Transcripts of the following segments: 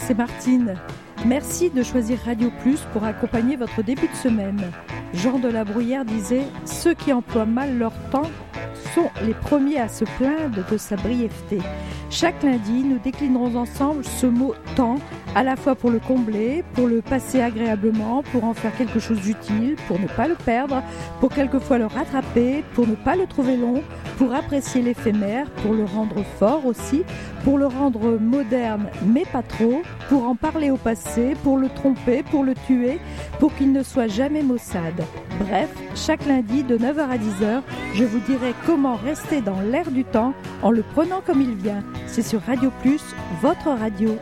c'est Martine. Merci de choisir Radio Plus pour accompagner votre début de semaine. Jean de la Bruyère disait « Ceux qui emploient mal leur temps sont les premiers à se plaindre de sa brièveté ». Chaque lundi, nous déclinerons ensemble ce mot « temps », à la fois pour le combler, pour le passer agréablement, pour en faire quelque chose d'utile, pour ne pas le perdre, pour quelquefois le rattraper, pour ne pas le trouver long, pour apprécier l'éphémère, pour le rendre fort aussi, pour le rendre moderne mais pas trop, pour en parler au passé, pour le tromper, pour le tuer, pour qu'il ne soit jamais maussade. Bref, chaque lundi de 9h à 10h, je vous dirai comment rester dans l'air du temps en le prenant comme il vient. C'est sur Radio Plus, votre radio.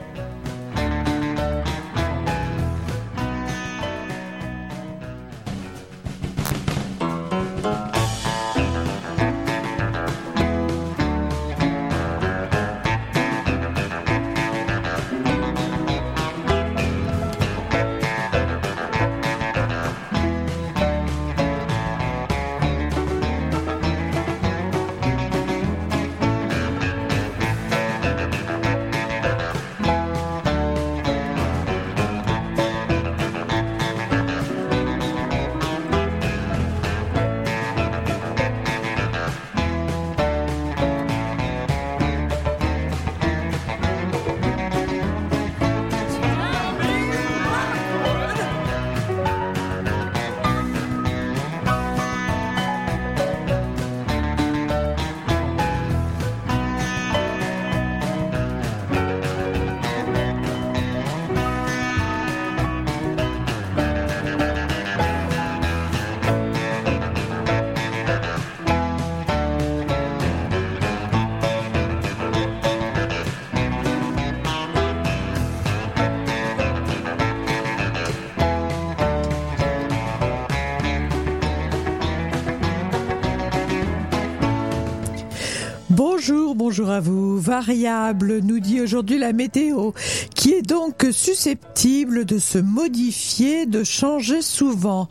Bonjour à vous. Variable, nous dit aujourd'hui la météo, qui est donc susceptible de se modifier, de changer souvent.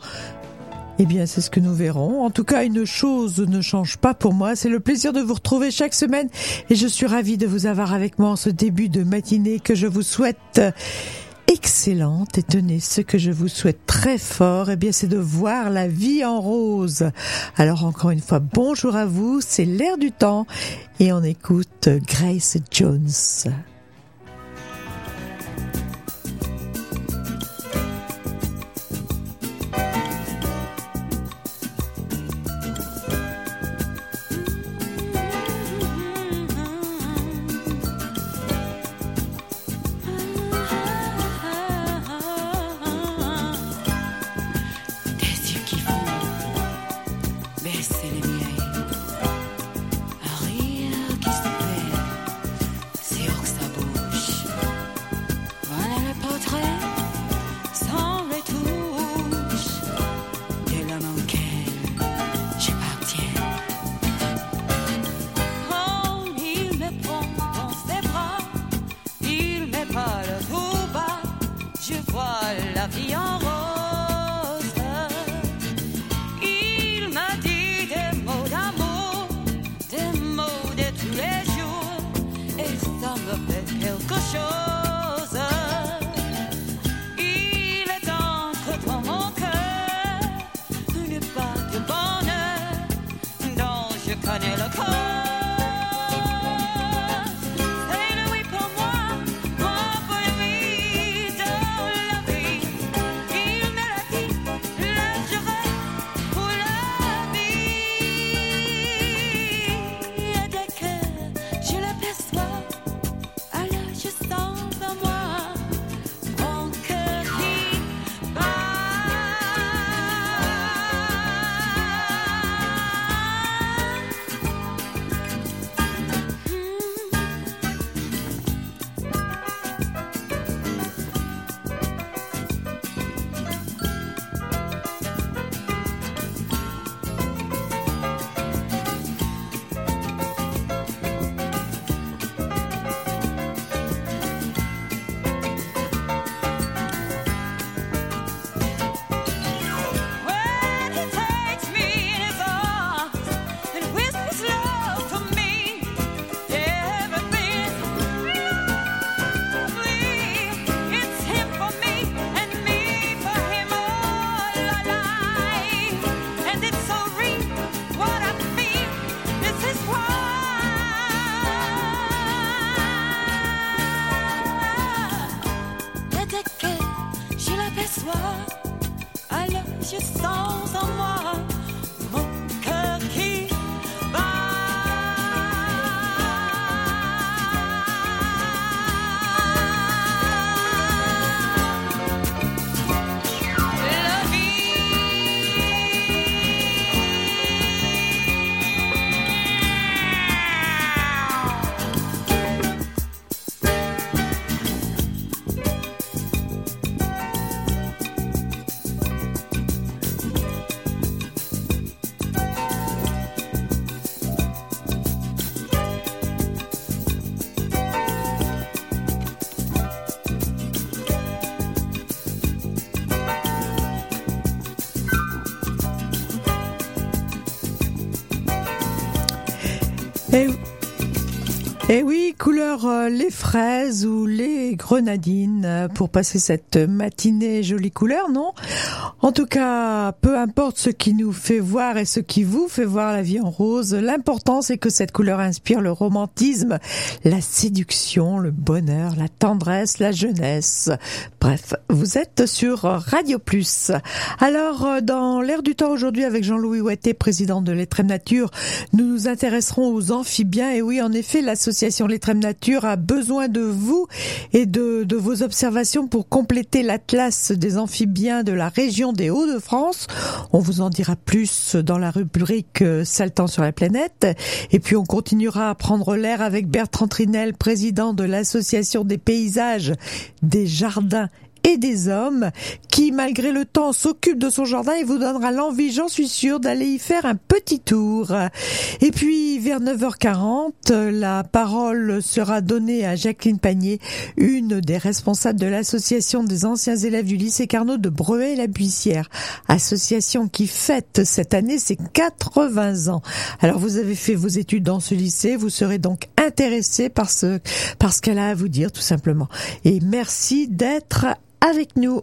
Eh bien, c'est ce que nous verrons. En tout cas, une chose ne change pas pour moi. C'est le plaisir de vous retrouver chaque semaine et je suis ravie de vous avoir avec moi en ce début de matinée que je vous souhaite excellente. Et tenez, ce que je vous souhaite très fort, eh bien, c'est de voir la vie en rose. Alors, encore une fois, bonjour à vous. C'est l'air du temps et on écoute Grace Jones. Pour moi, pour lui, de la vie. Et oui, couleur les fraises ou les grenadines pour passer cette matinée jolie couleur, non? En tout cas, peu importe ce qui nous fait voir et ce qui vous fait voir la vie en rose, l'important c'est que cette couleur inspire le romantisme, la séduction, le bonheur, la tendresse, la jeunesse. Bref, vous êtes sur Radio Plus. Alors, dans l'air du temps aujourd'hui avec Jean-Louis Ouetté, président de l'Etrem Nature, nous nous intéresserons aux amphibiens. Et oui, en effet, l'association l'Etrem Nature a besoin de vous et de vos observations pour compléter l'atlas des amphibiens de la région des Hauts-de-France. On vous en dira plus dans la rubrique Saltant sur la planète. Et puis on continuera à prendre l'air avec Bertrand Trinel, président de l'association des paysages, des jardins et des hommes, qui malgré le temps s'occupe de son jardin et vous donnera l'envie, j'en suis sûre, d'aller y faire un petit tour. Et puis vers 9h40, la parole sera donnée à Jacqueline Panier, une des responsables de l'association des anciens élèves du lycée Carnot de Breuil-la-Buissière, association qui fête cette année ses 80 ans. Alors vous avez fait vos études dans ce lycée, vous serez donc intéressé par ce qu'elle a à vous dire tout simplement. Et merci d'être avec nous.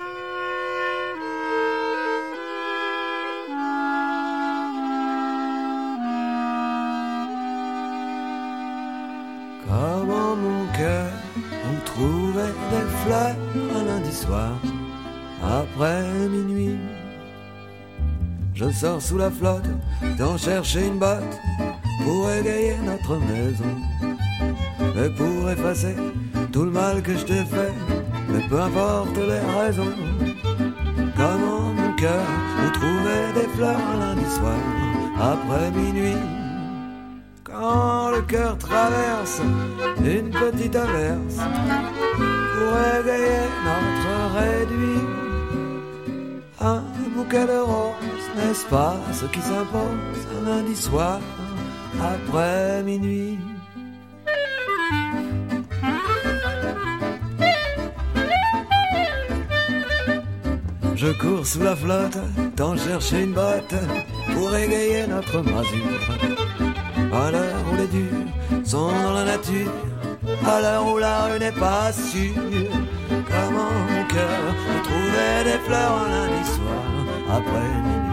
Comme en mon cœur, on trouvait des fleurs un lundi soir, après minuit. Je sors sous la flotte, d'en chercher une botte, pour égayer notre maison. Mais pour effacer tout le mal que je t'ai fait, mais peu importe les raisons, comme en mon cœur, on trouvait des fleurs un lundi soir, après minuit. Quand le cœur traverse une petite averse, pour égayer notre réduit, un bouquet de roses, n'est-ce pas ce qui s'impose un lundi soir, après minuit. Je cours sous la flotte, t'en chercher une botte, pour égayer notre masure. À l'heure où les durs sont dans la nature, à l'heure où la rue n'est pas sûre, comment mon cœur on trouvait des fleurs un lundi soir, après minuit.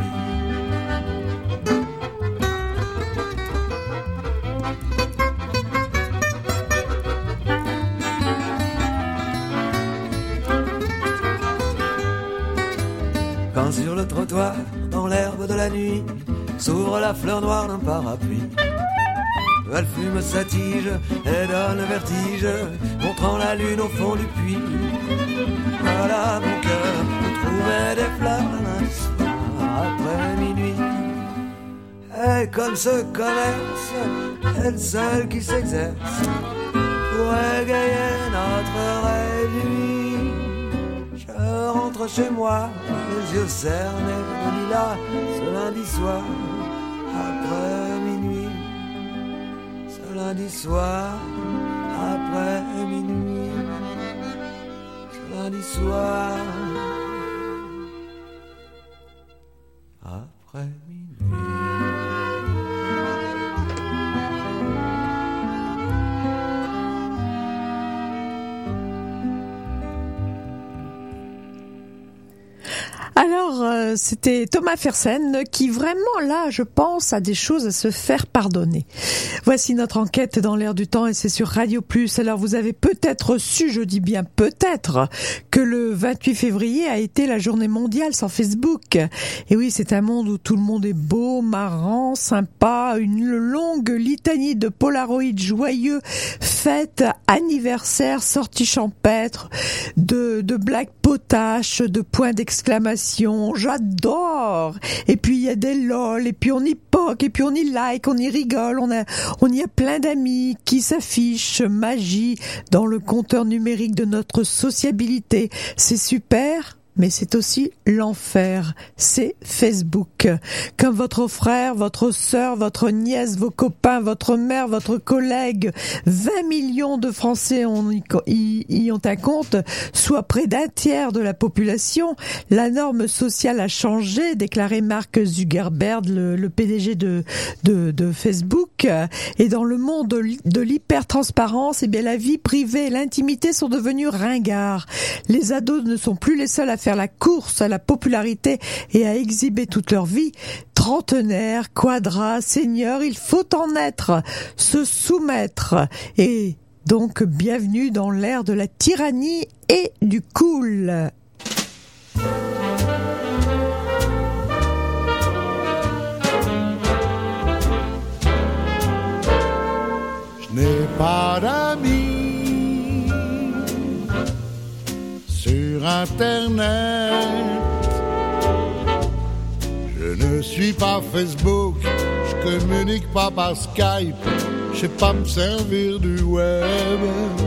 Quand sur le trottoir, dans l'herbe de la nuit, s'ouvre la fleur noire d'un parapluie. Elle fume sa tige et donne vertige, montrant la lune au fond du puits. Voilà mon cœur, on trouvait des fleurs un lundi soir, après minuit. Et comme ce commerce est le seul qui s'exerce pour égayer notre réduit, je rentre chez moi, les yeux cernés de lilas, ce lundi soir, après minuit. Ce lundi soir, après minuit. Ce lundi soir, après minuit. Alors, c'était Thomas Fersen qui vraiment, là, je pense, a des choses à se faire pardonner. Voici notre enquête dans l'air du temps et c'est sur Radio Plus. Alors, vous avez peut-être su, je dis bien peut-être, que le 28 février a été la journée mondiale sans Facebook. Et oui, c'est un monde où tout le monde est beau, marrant, sympa, une longue litanie de polaroïdes joyeux, fêtes, anniversaires, sorties champêtres, de blagues potaches, de points d'exclamation. J'adore. Et puis il y a des lol, et puis on y poke, et puis on y like, on y rigole, on y a plein d'amis qui s'affichent magie dans le compteur numérique de notre sociabilité. C'est super. mais c'est aussi l'enfer, c'est Facebook. Comme votre frère, votre sœur, votre nièce, vos copains, votre mère, votre collègue, 20 millions de Français y ont un compte, soit près d'un tiers de la population. La norme sociale a changé, déclarait Mark Zuckerberg, le PDG de Facebook. Et dans le monde de l'hypertransparence, eh bien la vie privée et l'intimité sont devenus ringards. Les ados ne sont plus les seuls à faire la course à la popularité et à exhiber toute leur vie. Trentenaires, quadras, seniors, il faut en être, se soumettre. Et donc, bienvenue dans l'ère de la tyrannie et du cool. Je n'ai pas d'amis sur Internet. Je ne suis pas Facebook, je communique pas par Skype, je sais pas me servir du web.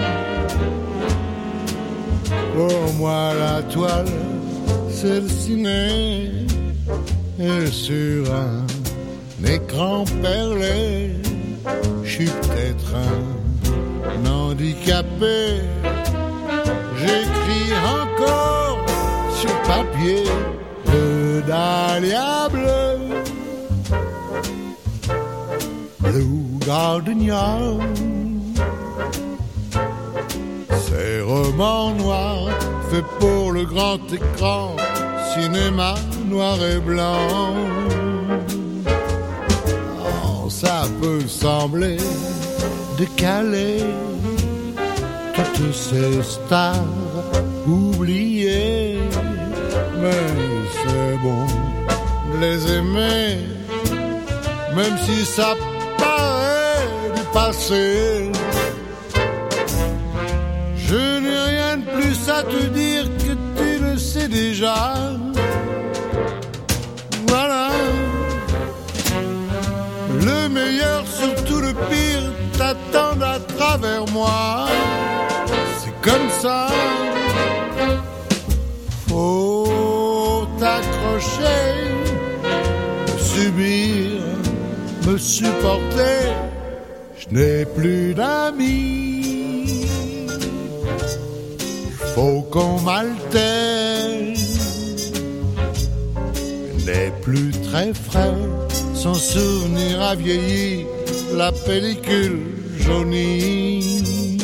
Pour moi la toile, c'est le ciné, et sur un écran perlé, je suis peut-être un handicapé. J'écris encore sur papier le dahlia bleu, Blue Gardenia. Ces romans noirs faits pour le grand écran, cinéma noir et blanc. Oh, ça peut sembler décalé, toutes ces stars oubliées, mais c'est bon de les aimer, même si ça paraît du passé. Je n'ai rien de plus à te dire que tu le sais déjà. Voilà. Le meilleur, surtout le pire, t'attendent à travers moi. C'est comme ça. Faut t'accrocher, me subir, me supporter. Je n'ai plus d'amis. Faut qu'on m'altère. Je n'ai plus très frais. Son souvenir a vieilli, la pellicule jaunie.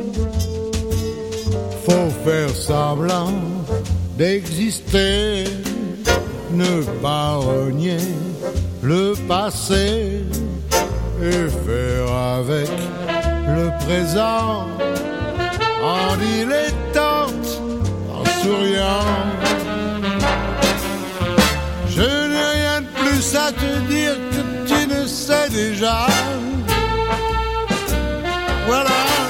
Faut faire semblant d'exister, ne pas renier le passé et faire avec le présent en dilettante, en souriant. Je n'ai rien de plus à te dire que tu ne sais déjà. Voilà.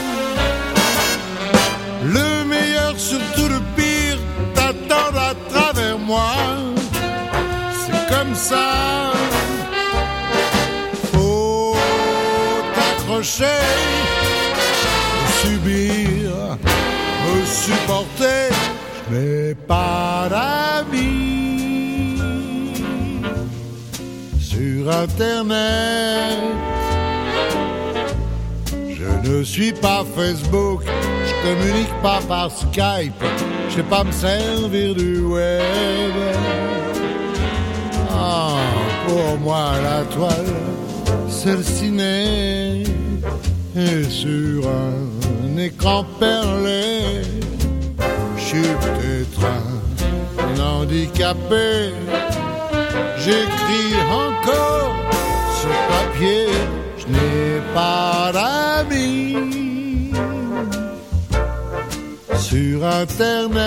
Le meilleur, surtout le pire, t'attendent à travers moi. C'est comme ça. Faut t'accrocher, me subir, me supporter. Je n'ai pas d'amis sur Internet. Je ne suis pas Facebook, je communique pas par Skype, je sais pas me servir du web. Ah, pour moi la toile, c'est le ciné, et sur un écran perlé, je suis peut-être un handicapé. J'écris encore sur papier, je n'ai pas d'amis sur Internet.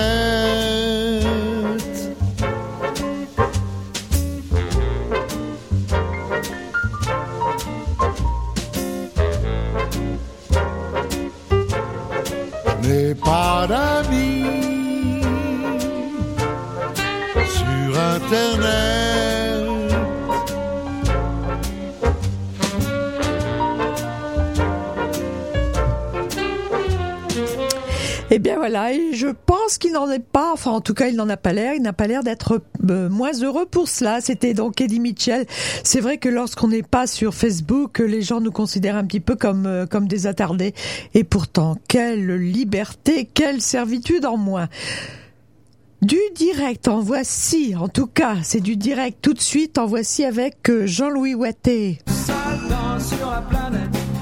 Je n'ai pas d'amis sur Internet. Eh bien voilà, et je pense qu'il n'en est pas, enfin en tout cas il n'en a pas l'air, il n'a pas l'air d'être moins heureux pour cela. C'était donc Eddie Mitchell. C'est vrai que lorsqu'on n'est pas sur Facebook, les gens nous considèrent un petit peu comme des attardés. Et pourtant, quelle liberté, quelle servitude en moins. Du direct, en voici, en tout cas, c'est du direct tout de suite, en voici avec Jean-Louis Watté. Saltant sur la planète.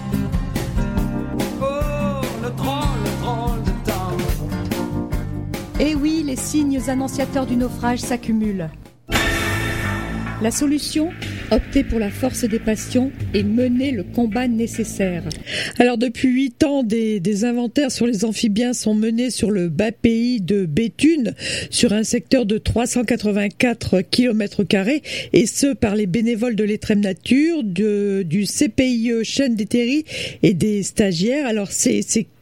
Et oui, les signes annonciateurs du naufrage s'accumulent. La solution ? Opter pour la force des passions et mener le combat nécessaire. Alors depuis 8 ans, des inventaires sur les amphibiens sont menés sur le bas pays de Béthune, sur un secteur de 384 km², et ce par les bénévoles de l'Étrême Nature, du CPIE Chêne des Terris et des stagiaires. Alors ces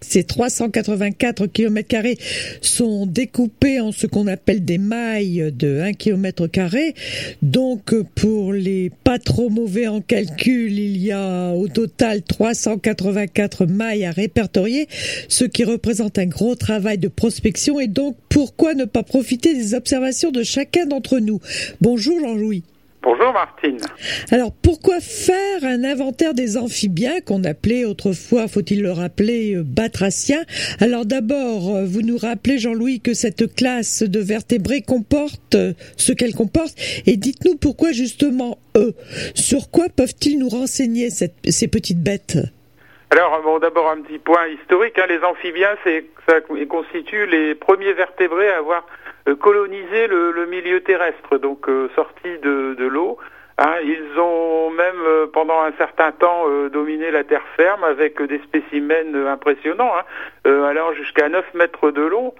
384 km² sont découpés en ce qu'on appelle des mailles de 1 km². Donc pour les pas trop mauvais en calcul, il y a au total 384 mailles à répertorier, ce qui représente un gros travail de prospection. Et donc pourquoi ne pas profiter des observations de chacun d'entre nous? Bonjour Jean-Louis. Bonjour Martine. Alors pourquoi faire un inventaire des amphibiens qu'on appelait autrefois, faut-il le rappeler, batraciens? Alors d'abord, vous nous rappelez Jean-Louis que cette classe de vertébrés comporte ce qu'elle comporte, et dites-nous pourquoi justement eux. Sur quoi peuvent-ils nous renseigner ces petites bêtes? Alors bon, d'abord un petit point historique, les amphibiens ça constitue les premiers vertébrés à avoir colonisé le milieu terrestre, donc sortis de l'eau. Ils ont même pendant un certain temps dominé la terre ferme avec des spécimens impressionnants, allant jusqu'à 9 mètres de long.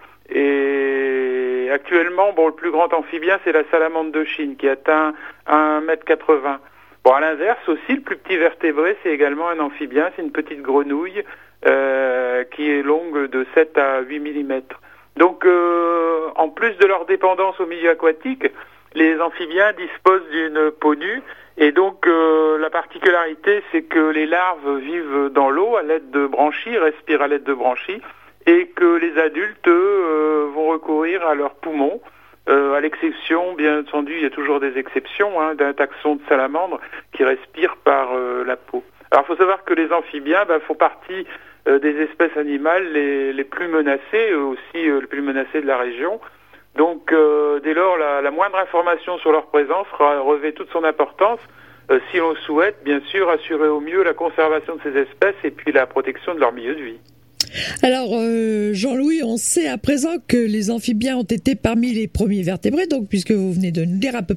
Et actuellement, le plus grand amphibien, c'est la salamandre de Chine qui atteint 1,80 m. Bon, à l'inverse aussi, le plus petit vertébré, c'est également un amphibien, c'est une petite grenouille qui est longue de 7 à 8 mm. Donc, en plus de leur dépendance au milieu aquatique, les amphibiens disposent d'une peau nue, et donc la particularité, c'est que les larves vivent dans l'eau à l'aide de branchies, respirent à l'aide de branchies, et que les adultes vont recourir à leurs poumons. À l'exception, bien entendu, il y a toujours des exceptions, d'un taxon de salamandre qui respire par la peau. Alors, il faut savoir que les amphibiens font partie des espèces animales les plus menacées, aussi les plus menacées de la région. Donc, dès lors, la moindre information sur leur présence revêt toute son importance, si l'on souhaite, bien sûr, assurer au mieux la conservation de ces espèces et puis la protection de leur milieu de vie. Alors, Jean-Louis, on sait à présent que les amphibiens ont été parmi les premiers vertébrés, donc puisque vous venez de nous dire à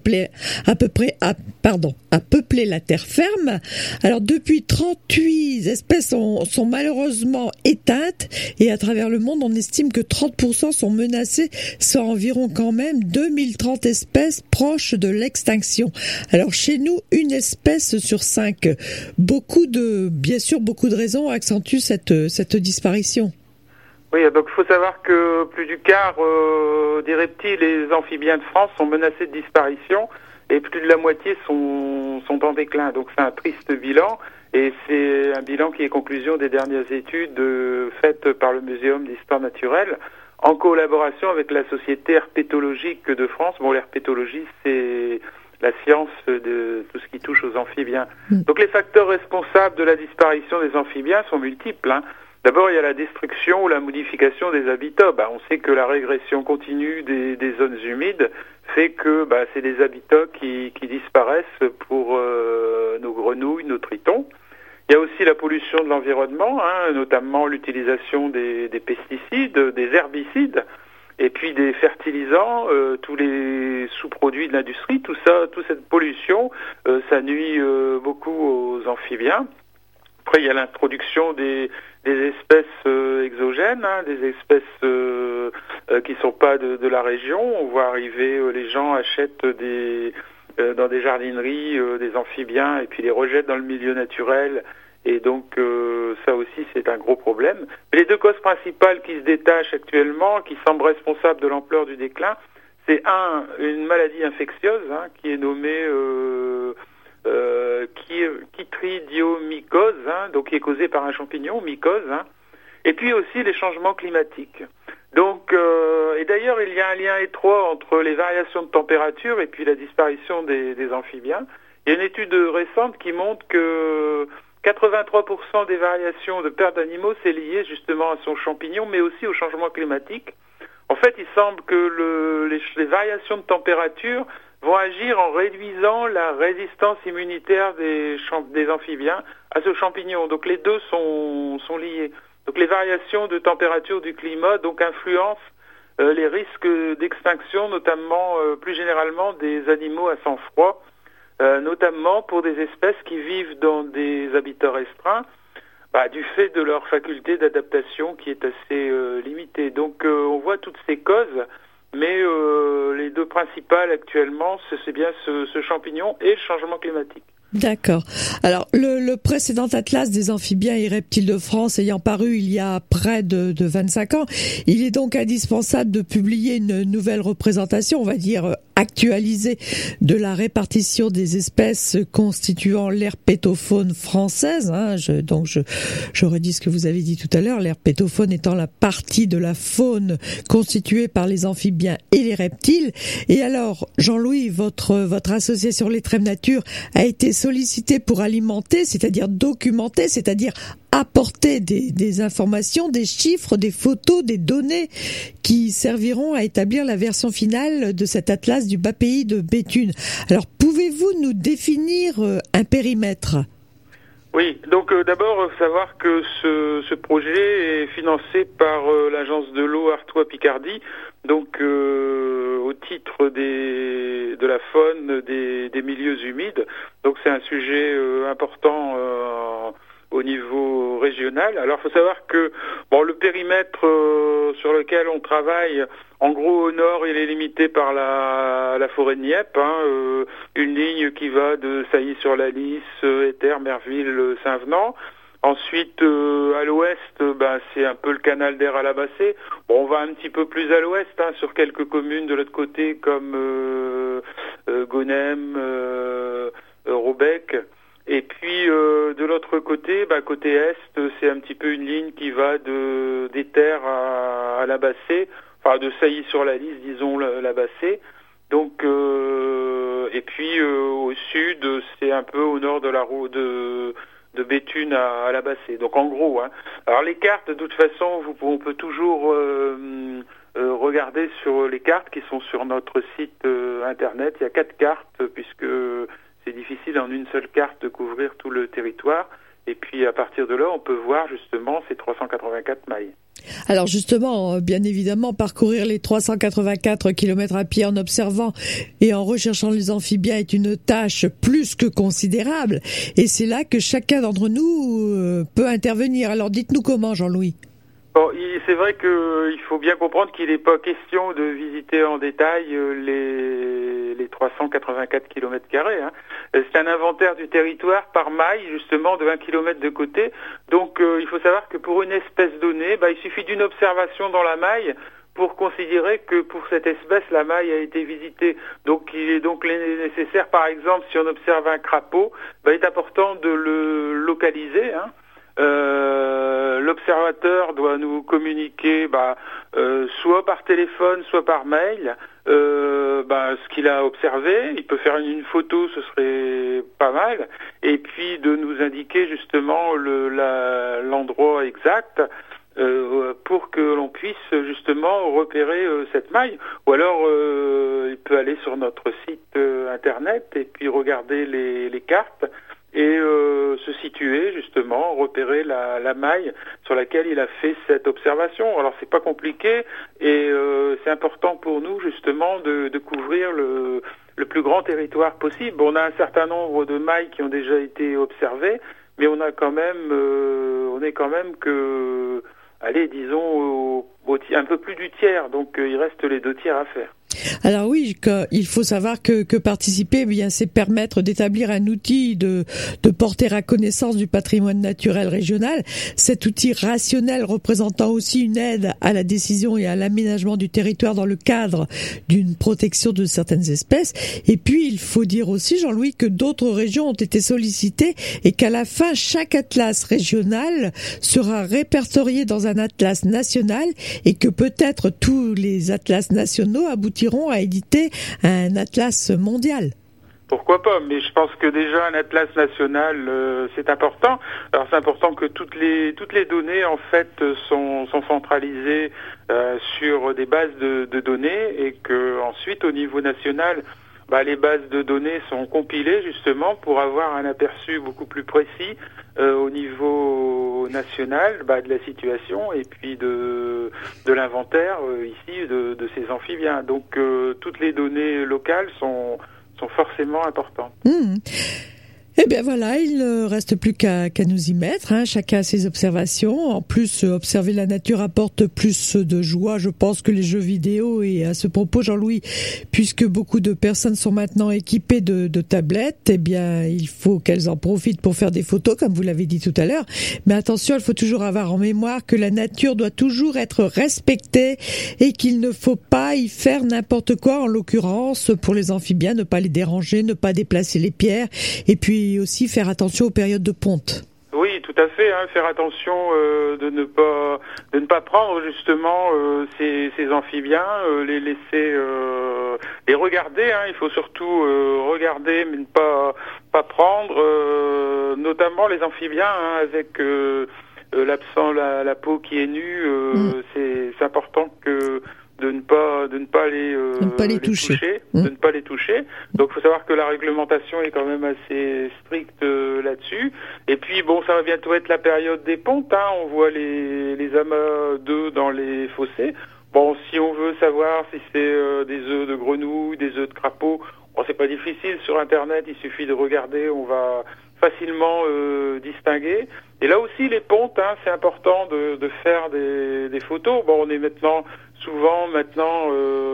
peupler la terre ferme. Alors, depuis 38 espèces sont malheureusement éteintes, et à travers le monde, on estime que 30% sont menacées, soit environ quand même 2030 espèces proches de l'extinction. Alors, chez nous, une espèce sur 5. Beaucoup de raisons accentuent cette disparition. Oui, donc il faut savoir que plus du quart des reptiles et des amphibiens de France sont menacés de disparition, et plus de la moitié sont en déclin. Donc c'est un triste bilan, et c'est un bilan qui est conclusion des dernières études faites par le Muséum d'histoire naturelle en collaboration avec la Société herpétologique de France. Bon, l'herpétologie, c'est la science de tout ce qui touche aux amphibiens. Donc les facteurs responsables de la disparition des amphibiens sont multiples. D'abord, il y a la destruction ou la modification des habitats. On sait que la régression continue des zones humides fait que c'est des habitats qui disparaissent pour nos grenouilles, nos tritons. Il y a aussi la pollution de l'environnement, notamment l'utilisation des pesticides, des herbicides, et puis des fertilisants, tous les sous-produits de l'industrie. Toute cette pollution, ça nuit beaucoup aux amphibiens. Après, il y a l'introduction des espèces exogènes, des espèces qui sont pas de la région. On voit arriver, les gens achètent dans des jardineries des amphibiens et puis les rejettent dans le milieu naturel. Et donc ça aussi c'est un gros problème. Mais les deux causes principales qui se détachent actuellement, qui semblent responsables de l'ampleur du déclin, c'est une maladie infectieuse qui est nommée chytridiomycose, donc qui est causée par un champignon, mycose, et puis aussi les changements climatiques. donc, et d'ailleurs, il y a un lien étroit entre les variations de température et puis la disparition des amphibiens. Il y a une étude récente qui montre que 83% des variations de perte d'animaux, c'est lié justement à son champignon, mais aussi au changement climatique. En fait, il semble que les variations de température vont agir en réduisant la résistance immunitaire des amphibiens à ce champignon. Donc les deux sont liés. Donc les variations de température du climat donc influencent les risques d'extinction, notamment plus généralement des animaux à sang froid, notamment pour des espèces qui vivent dans des habitats restreints, du fait de leur faculté d'adaptation qui est assez limitée. Donc on voit toutes ces causes, mais les deux principales actuellement, c'est bien ce champignon et le changement climatique. D'accord. Alors, le précédent atlas des amphibiens et reptiles de France ayant paru il y a près de 25 ans, il est donc indispensable de publier une nouvelle représentation, on va dire actualisée, de la répartition des espèces constituant l'herpétofaune française. Je redis ce que vous avez dit tout à l'heure, l'herpétofaune étant la partie de la faune constituée par les amphibiens et les reptiles. Et alors, Jean-Louis, votre association Les Trêves Nature a été sollicité pour alimenter, c'est-à-dire documenter, c'est-à-dire apporter des informations, des chiffres, des photos, des données qui serviront à établir la version finale de cet atlas du bas pays de Béthune. Alors, pouvez-vous nous définir un périmètre ? Oui, donc d'abord, savoir que ce projet est financé par l'agence de l'eau Artois-Picardie, donc au titre de la faune des milieux humides. Donc c'est un sujet important au niveau régional. Alors, il faut savoir que le périmètre sur lequel on travaille, en gros au nord, il est limité par la forêt de Nieppe, une ligne qui va de Sailly-sur-la-Lys, Éther, Merville, Saint-Venant. Ensuite, à l'ouest, c'est un peu le canal d'Air à la Bassée. On va un petit peu plus à l'ouest, sur quelques communes de l'autre côté, comme Gonem, Robec. Et puis, de l'autre côté, côté est, c'est un petit peu une ligne qui va d'Éther à la Bassée, de Sailly-sur-la-Lys, disons, la Bassée. Donc, et puis, au sud, c'est un peu au nord de la route de Béthune à la Bassée. Donc en gros, Alors les cartes, de toute façon, on peut toujours regarder sur les cartes qui sont sur notre site internet. Il y a 4 cartes puisque c'est difficile en une seule carte de couvrir tout le territoire. Et puis à partir de là, on peut voir justement ces 384 mailles. Alors justement, bien évidemment, parcourir les 384 kilomètres à pied en observant et en recherchant les amphibiens est une tâche plus que considérable. Et c'est là que chacun d'entre nous peut intervenir. Alors dites-nous comment, Jean-Louis. Bon, c'est vrai qu'il faut bien comprendre qu'il n'est pas question de visiter en détail les 384 kilomètres carrés. C'est un inventaire du territoire par maille, justement, de 1 kilomètre de côté. Donc, il faut savoir que pour une espèce donnée, il suffit d'une observation dans la maille pour considérer que pour cette espèce, la maille a été visitée. Donc, il est donc nécessaire, par exemple, si on observe un crapaud, il est important de le localiser, l'observateur doit nous communiquer soit par téléphone, soit par mail ce qu'il a observé. Il peut faire une photo, ce serait pas mal, et puis de nous indiquer justement l'endroit exact pour que l'on puisse justement repérer cette maille. Ou alors il peut aller sur notre site internet et puis regarder les cartes et se situer justement, repérer la maille sur laquelle il a fait cette observation. Alors c'est pas compliqué et c'est important pour nous justement de couvrir le plus grand territoire possible. On a un certain nombre de mailles qui ont déjà été observées, mais on est quand même que, disons, un peu plus du tiers, donc il reste les 2 tiers à faire. Alors oui, il faut savoir que participer, c'est permettre d'établir un outil de porter à connaissance du patrimoine naturel régional. Cet outil rationnel représentant aussi une aide à la décision et à l'aménagement du territoire dans le cadre d'une protection de certaines espèces. Et puis, il faut dire aussi, Jean-Louis, que d'autres régions ont été sollicitées et qu'à la fin, chaque atlas régional sera répertorié dans un atlas national et que peut-être tous les atlas nationaux aboutiront à éditer un atlas mondial. Pourquoi pas, mais je pense que déjà un atlas national c'est important. Alors c'est important que toutes les données en fait sont centralisées sur des bases de données et que ensuite au niveau national les bases de données sont compilées justement pour avoir un aperçu beaucoup plus précis au niveau national de la situation et puis de l'inventaire ici de ces amphibiens. Donc toutes les données locales sont forcément importantes. Eh bien voilà, il ne reste plus qu'à nous y mettre, chacun a ses observations. En plus, observer la nature apporte plus de joie, je pense, que les jeux vidéo. Et à ce propos, Jean-Louis, puisque beaucoup de personnes sont maintenant équipées de tablettes, eh bien, il faut qu'elles en profitent pour faire des photos, comme vous l'avez dit tout à l'heure. Mais attention, il faut toujours avoir en mémoire que la nature doit toujours être respectée et qu'il ne faut pas y faire n'importe quoi, en l'occurrence, pour les amphibiens, ne pas les déranger, ne pas déplacer les pierres, et puis aussi faire attention aux périodes de ponte. Oui, tout à fait. Faire attention de ne pas prendre justement ces amphibiens, les laisser, les regarder. Il faut surtout regarder, mais ne pas prendre, notamment les amphibiens avec l'absent, la peau qui est nue. C'est important de ne pas les toucher. De ne pas les toucher. Donc, il faut savoir que la réglementation est quand même assez stricte là-dessus. Et puis, ça va bientôt être la période des pontes. On voit les amas d'œufs dans les fossés. Si on veut savoir si c'est des œufs de grenouille, des œufs de crapaud, c'est pas difficile sur Internet. Il suffit de regarder. On va facilement distinguer. Et là aussi, les pontes, c'est important de faire des photos. On est souvent maintenant,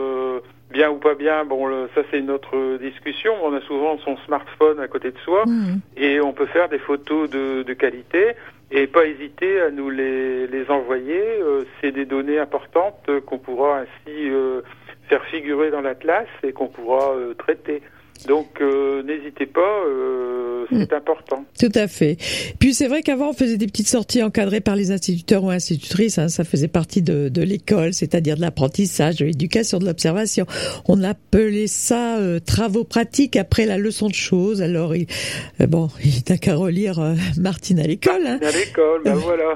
bien ou pas bien, ça c'est une autre discussion. On a souvent son smartphone à côté de soi et on peut faire des photos de qualité et pas hésiter à nous les envoyer. C'est des données importantes qu'on pourra ainsi faire figurer dans l'atlas et qu'on pourra traiter. Donc n'hésitez pas, c'est important. Tout à fait. Puis c'est vrai qu'avant on faisait des petites sorties encadrées par les instituteurs ou institutrices, ça faisait partie de l'école, c'est-à-dire de l'apprentissage, de l'éducation, de l'observation. On appelait ça travaux pratiques après la leçon de choses. Alors il n'a qu'à relire Martine à l'école. À l'école, voilà.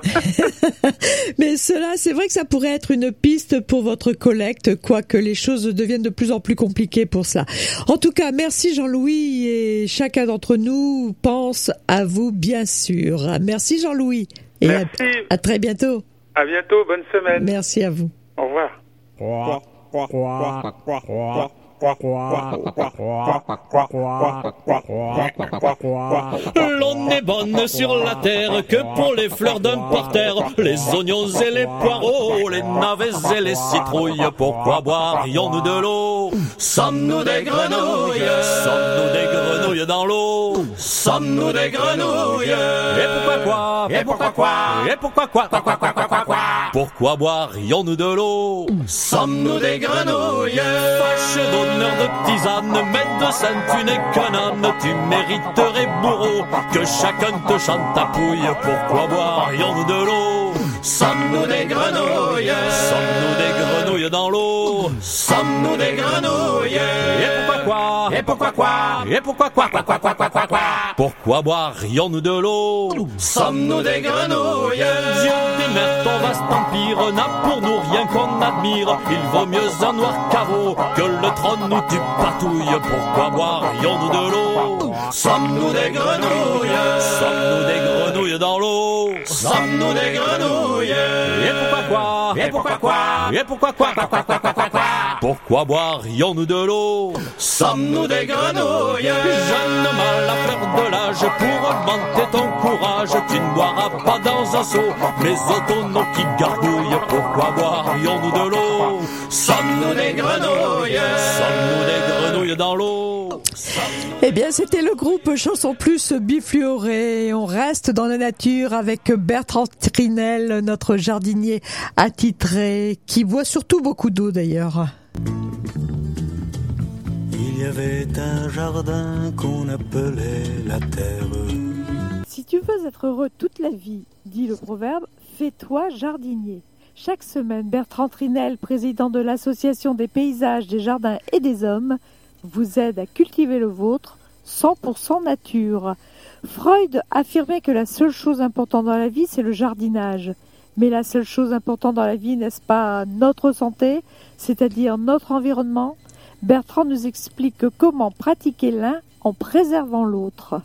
Mais cela, c'est vrai que ça pourrait être une piste pour votre collecte, quoique les choses deviennent de plus en plus compliquées pour cela. En tout cas, merci Jean-Louis, et chacun d'entre nous pense à vous, bien sûr. Merci Jean-Louis. Et merci. À très bientôt. À bientôt, bonne semaine. Merci à vous. Au revoir. L'on est bonne sur la terre que pour les fleurs d'un parterre, les oignons et les poireaux, les navets et les citrouilles. Pourquoi boirions-nous de l'eau? Sommes-nous des grenouilles? Sommes-nous des grenouilles dans l'eau? Sommes-nous des grenouilles? Et pourquoi quoi? Et pourquoi quoi? Et pourquoi quoi? Pourquoi boirions-nous de l'eau? Sommes-nous des grenouilles? Fâche d'honneur de tisane, médecin tu n'es qu'un âne, tu mériterais bourreau que chacun te chante ta pouille. Pourquoi boirions-nous de l'eau? Sommes-nous des grenouilles? Sommes-nous des grenouilles dans l'eau? Sommes-nous des grenouilles? Et pourquoi quoi? Et pourquoi quoi? Et pourquoi quoi? Pourquoi boirions-nous de l'eau? Sommes-nous des grenouilles? Dieu des mers, ton vaste empire n'a pour nous rien qu'on admire. Il vaut mieux un noir caveau que le trône où tu patouilles. Pourquoi boirions-nous de l'eau? Sommes-nous des grenouilles? Sommes-nous des grenouilles dans l'eau? Sommes-nous des grenouilles? Et pourquoi quoi? Et pourquoi quoi? Et pourquoi quoi? Pourquoi boirions-nous de l'eau? Sommes-nous des grenouilles? Jeune mâle à fleur de l'âge, pour augmenter ton courage, tu ne boiras pas dans un seau, mais au tonneau qui gargouille. Pourquoi boirions-nous de l'eau? Sommes-nous des grenouilles? Sommes-nous des grenouilles dans l'eau? Eh bien, c'était le groupe Chanson Plus Bifluoré. On reste dans la nature avec Bertrand Trinel, notre jardinier attitré, qui boit surtout beaucoup d'eau d'ailleurs. Il y avait un jardin qu'on appelait la terre. Si tu veux être heureux toute la vie, dit le proverbe, fais-toi jardinier. Chaque semaine, Bertrand Trinel, président de l'Association des paysages, des jardins et des hommes, vous aide à cultiver le vôtre 100% nature. Freud affirmait que la seule chose importante dans la vie, c'est le jardinage. Mais la seule chose importante dans la vie, n'est-ce pas notre santé, c'est-à-dire notre environnement ? Bertrand nous explique comment pratiquer l'un en préservant l'autre.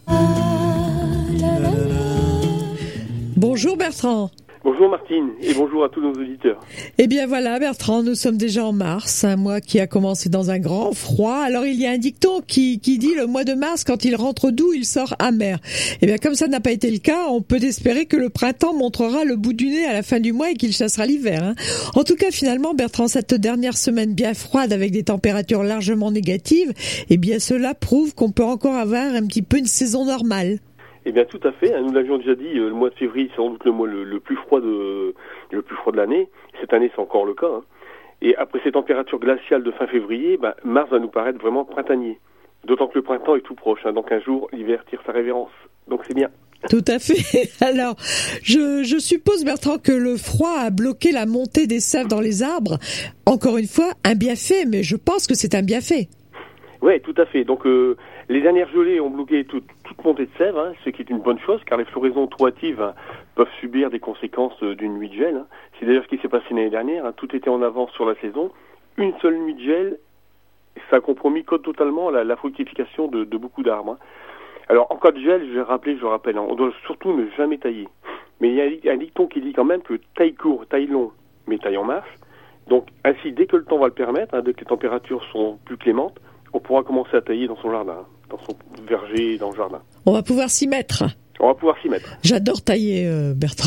Bonjour Bertrand. Bonjour Martine et bonjour à tous nos auditeurs. Eh bien voilà Bertrand, nous sommes déjà en mars, un mois qui a commencé dans un grand froid. Alors il y a un dicton qui dit le mois de mars, quand il rentre doux, il sort amer. Eh bien comme ça n'a pas été le cas, on peut espérer que le printemps montrera le bout du nez à la fin du mois et qu'il chassera l'hiver. Hein. En tout cas finalement Bertrand, cette dernière semaine bien froide avec des températures largement négatives, eh bien cela prouve qu'on peut encore avoir un petit peu une saison normale. Eh bien, tout à fait. Nous l'avions déjà dit, le mois de février, c'est sans doute le mois le plus froid de l'année. Cette année, c'est encore le cas. Hein. Et après ces températures glaciales de fin février, mars va nous paraître vraiment printanier. D'autant que le printemps est tout proche. Hein. Donc un jour, l'hiver tire sa révérence. Donc c'est bien. Tout à fait. Alors, je suppose, Bertrand, que le froid a bloqué la montée des sèves dans les arbres. Encore une fois, un bienfait, mais je pense que c'est un bienfait. Oui, tout à fait. Donc les dernières gelées ont bloqué toute montée de sève, hein, ce qui est une bonne chose, car les floraisons trop hâtives peuvent subir des conséquences d'une nuit de gel. Hein. C'est d'ailleurs ce qui s'est passé l'année dernière. Hein. Tout était en avance sur la saison. Une seule nuit de gel, ça a compromis totalement la fructification de beaucoup d'arbres. Hein. Alors en cas de gel, je rappelle, hein, on doit surtout ne jamais tailler. Mais il y a un dicton qui dit quand même que taille court, taille long, mais taille en marche. Donc ainsi, dès que le temps va le permettre, hein, dès que les températures sont plus clémentes, on pourra commencer à tailler dans son jardin, dans son verger, dans le jardin. On va pouvoir s'y mettre. J'adore tailler, Bertrand.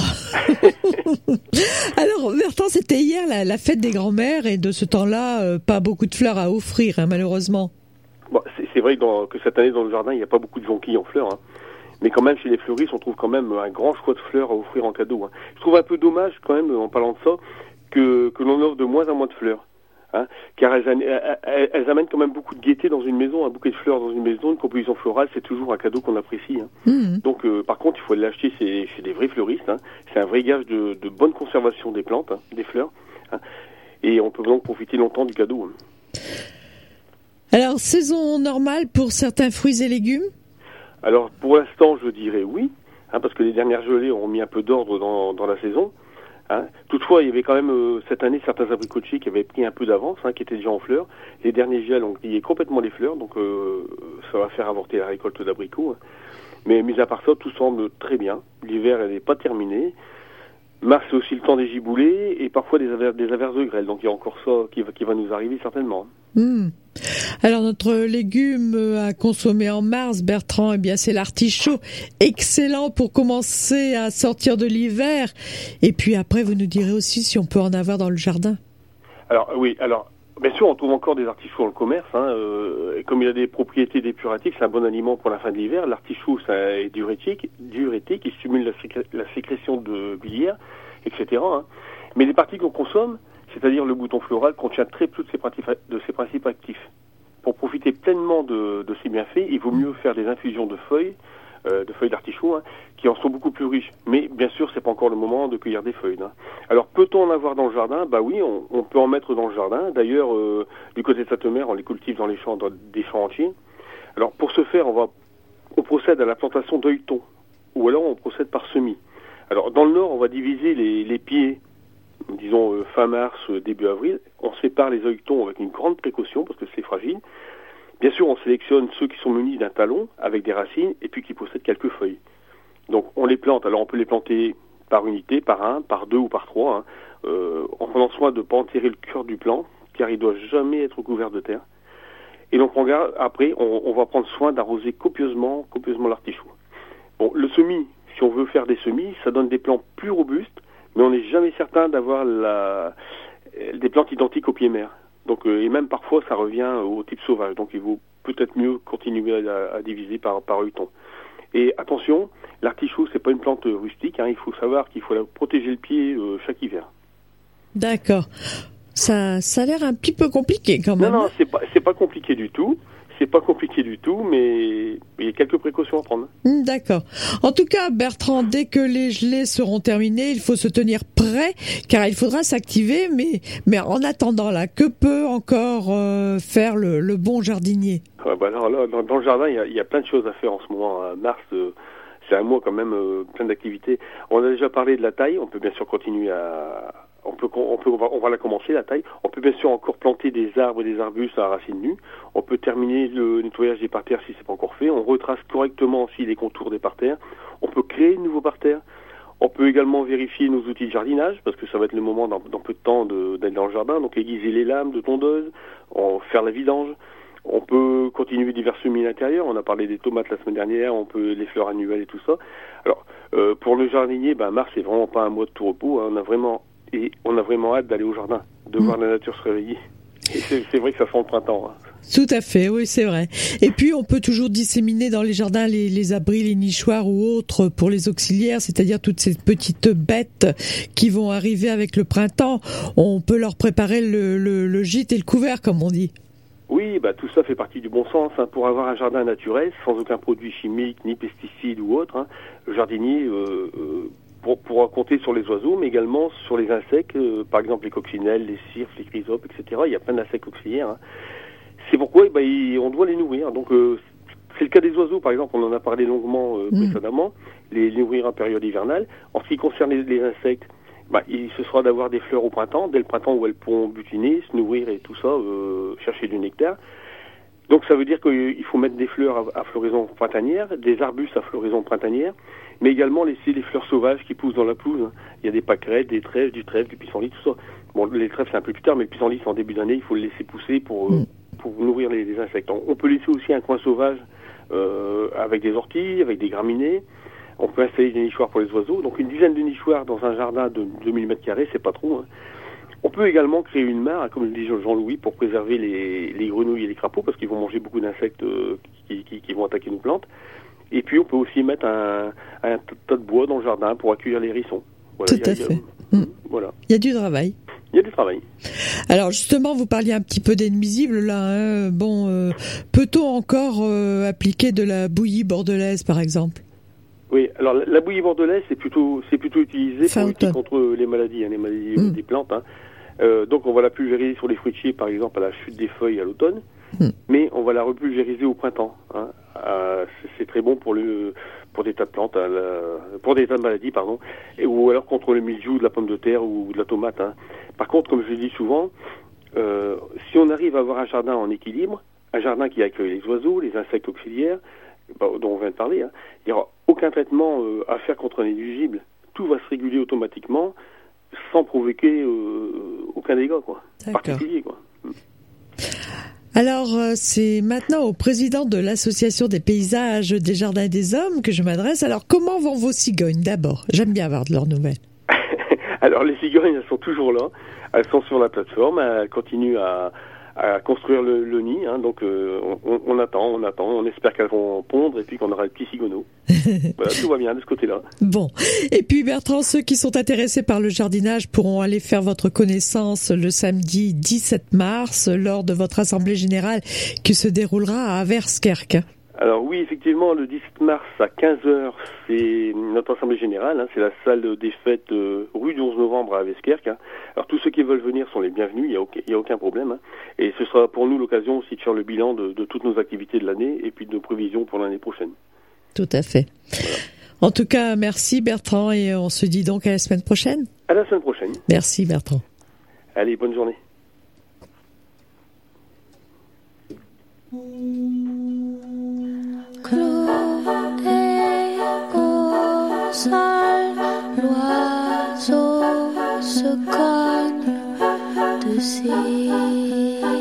Alors, Bertrand, c'était hier la fête des grands-mères et de ce temps-là, pas beaucoup de fleurs à offrir, hein, malheureusement. Bon, c'est vrai que cette année, dans le jardin, il n'y a pas beaucoup de jonquilles en fleurs. Hein. Mais quand même, chez les fleuristes, on trouve quand même un grand choix de fleurs à offrir en cadeau. Hein. Je trouve un peu dommage, quand même, en parlant de ça, que l'on offre de moins en moins de fleurs. Hein, car elles amènent quand même beaucoup de gaieté dans une maison. Un bouquet de fleurs dans une maison, une composition florale, c'est toujours un cadeau qu'on apprécie. Hein. Mmh. Donc, par contre, il faut l'acheter chez des vrais fleuristes. Hein. C'est un vrai gage de bonne conservation des plantes, hein, des fleurs. Hein. Et on peut donc profiter longtemps du cadeau. Hein. Alors, saison normale pour certains fruits et légumes ? Alors, pour l'instant, je dirais oui, hein, parce que les dernières gelées ont mis un peu d'ordre dans la saison. Hein. Toutefois, il y avait quand même cette année certains abricotiers qui avaient pris un peu d'avance, hein, qui étaient déjà en fleurs. Les derniers gels ont grillé complètement les fleurs, donc ça va faire avorter la récolte d'abricots. Hein. Mais mis à part ça, tout semble très bien. L'hiver, elle n'est pas terminée. Mars, c'est aussi le temps des giboulées et parfois des averses de grêle. Donc il y a encore ça qui va nous arriver certainement. Mmh. Alors notre légume à consommer en mars, Bertrand, eh bien c'est l'artichaut, excellent pour commencer à sortir de l'hiver. Et puis après, vous nous direz aussi si on peut en avoir dans le jardin. Alors oui, bien sûr, on trouve encore des artichauts dans le commerce. Hein, comme il a des propriétés dépuratives, c'est un bon aliment pour la fin de l'hiver. L'artichaut, ça est diurétique, il stimule la sécrétion de biliaire, etc. Hein. Mais les parties qu'on consomme, c'est-à-dire le bouton floral, contient très peu de ses principes actifs. Pour profiter pleinement de ces bienfaits, il vaut mieux faire des infusions de feuilles d'artichaut, hein, qui en sont beaucoup plus riches. Mais bien sûr, c'est pas encore le moment de cueillir des feuilles. Hein. Alors, peut-on en avoir dans le jardin ? Bah oui, on peut en mettre dans le jardin. D'ailleurs, du côté de Sainte-Mère, on les cultive dans des champs entiers. Alors, pour ce faire, on procède à la plantation d'œilletons, ou alors on procède par semis. Alors, dans le nord, on va diviser les pieds, disons fin mars, début avril. On sépare les œilletons avec une grande précaution, parce que c'est fragile. Bien sûr, on sélectionne ceux qui sont munis d'un talon avec des racines et puis qui possèdent quelques feuilles. Donc, on les plante. Alors, on peut les planter par unité, par un, par deux ou par trois, hein, en prenant soin de ne pas enterrer le cœur du plant, car il ne doit jamais être couvert de terre. Et donc, après, on va prendre soin d'arroser copieusement l'artichaut. Bon, le semis, si on veut faire des semis, ça donne des plants plus robustes, mais on n'est jamais certain d'avoir des plantes identiques aux pieds mères. Donc, et même parfois, ça revient au type sauvage. Donc, il vaut peut-être mieux continuer à diviser par œilleton. Et attention, l'artichaut, c'est pas une plante rustique. Hein, il faut savoir qu'il faut protéger le pied chaque hiver. D'accord. Ça a l'air un petit peu compliqué quand même. Non, c'est pas compliqué du tout. c'est pas compliqué du tout, mais il y a quelques précautions à prendre. D'accord. En tout cas, Bertrand, dès que les gelées seront terminées, il faut se tenir prêt, car il faudra s'activer. Mais en attendant, là, que peut encore faire le bon jardinier? Alors là, dans le jardin, il y a plein de choses à faire en ce moment. Mars, c'est un mois quand même plein d'activités. On a déjà parlé de la taille. On peut bien sûr continuer on va la commencer, la taille. On peut bien sûr encore planter des arbres et des arbustes à racines nues. On peut terminer le nettoyage des parterres si c'est pas encore fait. On retrace correctement aussi les contours des parterres. On peut créer de nouveaux parterres. On peut également vérifier nos outils de jardinage, parce que ça va être le moment dans peu de temps d'aller dans le jardin. Donc aiguiser les lames de tondeuse, faire la vidange. On peut continuer divers semis à l'intérieur. On a parlé des tomates la semaine dernière. On peut les fleurs annuelles et tout ça. Alors pour le jardinier, mars c'est vraiment pas un mois de tout repos. Hein. On a vraiment hâte d'aller au jardin, de voir la nature se réveiller. Et c'est vrai que ça sent le printemps. Hein. Tout à fait, oui, c'est vrai. Et puis, on peut toujours disséminer dans les jardins les abris, les nichoirs ou autres pour les auxiliaires, c'est-à-dire toutes ces petites bêtes qui vont arriver avec le printemps. On peut leur préparer le gîte et le couvert, comme on dit. Oui, tout ça fait partie du bon sens. Hein. Pour avoir un jardin naturel, sans aucun produit chimique, ni pesticides ou autre, hein, le jardinier pourra compter sur les oiseaux, mais également sur les insectes, par exemple les coccinelles, les cirques, les chrysopes, etc. Il y a plein d'insectes auxiliaires. Hein. C'est pourquoi on doit les nourrir. Donc c'est le cas des oiseaux, par exemple, on en a parlé longuement précédemment, les nourrir en période hivernale. En ce qui concerne les insectes, ce sera d'avoir des fleurs au printemps, dès le printemps où elles pourront butiner, se nourrir et tout ça, chercher du nectar. Donc ça veut dire qu'il faut mettre des fleurs à floraison printanière, des arbustes à floraison printanière, mais également laisser les fleurs sauvages qui poussent dans la pelouse. Il y a des pâquerettes, des trèfles, du pissenlit, tout ça. Bon, les trèfles c'est un peu plus tard, mais le pissenlit c'est en début d'année, il faut le laisser pousser pour nourrir les insectes. On peut laisser aussi un coin sauvage avec des orties, avec des graminées. On peut installer des nichoirs pour les oiseaux. Donc une dizaine de nichoirs dans un jardin de 2000 m², c'est pas trop. Hein. On peut également créer une mare, comme le dit Jean-Louis, pour préserver les grenouilles et les crapauds, parce qu'ils vont manger beaucoup d'insectes qui vont attaquer nos plantes. Et puis on peut aussi mettre un tas de bois dans le jardin pour accueillir les hérissons. Voilà, tout à fait. Voilà. Il y a du travail. Il y a du travail. Alors justement, vous parliez un petit peu des nuisibles là. Hein. Peut-on encore appliquer de la bouillie bordelaise, par exemple? Oui, alors la bouillie bordelaise, c'est plutôt utilisé pour lutter contre les maladies des plantes. Hein. Donc on va la pulvériser sur les fruitiers, par exemple, à la chute des feuilles à l'automne, mais on va la repulvériser au printemps. Hein. C'est très bon pour des tas de plantes, pour des tas de maladies, pardon, ou alors contre le mildiou de la pomme de terre ou de la tomate. Hein. Par contre, comme je le dis souvent, si on arrive à avoir un jardin en équilibre, un jardin qui accueille les oiseaux, les insectes auxiliaires, dont on vient de parler, hein, il n'y aura aucun traitement à faire contre un nuisible. Tout va se réguler automatiquement sans provoquer aucun dégât particulier. Quoi. Alors, c'est maintenant au président de l'Association des paysages des jardins et des hommes que je m'adresse. Alors, comment vont vos cigognes d'abord? J'aime bien avoir de leurs nouvelles. Alors, les cigognes, elles sont toujours là. Elles sont sur la plateforme. Elles continuent à construire le nid. Hein, donc, on attend. On espère qu'elles vont pondre et puis qu'on aura des petits cigogneaux. Voilà, tout va bien de ce côté-là. Bon. Et puis, Bertrand, ceux qui sont intéressés par le jardinage pourront aller faire votre connaissance le samedi 17 mars lors de votre assemblée générale qui se déroulera à Averskerk. Alors oui, effectivement, le 17 mars à 15h, c'est notre assemblée générale, hein, c'est la salle des fêtes rue du 11 novembre à Averskerk. Hein. Alors tous ceux qui veulent venir sont les bienvenus, il y a aucun problème. Hein. Et ce sera pour nous l'occasion aussi de faire le bilan de toutes nos activités de l'année et puis de nos prévisions pour l'année prochaine. Tout à fait. Voilà. En tout cas, merci Bertrand et on se dit donc à la semaine prochaine. À la semaine prochaine. Merci Bertrand. Allez, bonne journée. Claude et au sol, l'oiseau se cogne dessus.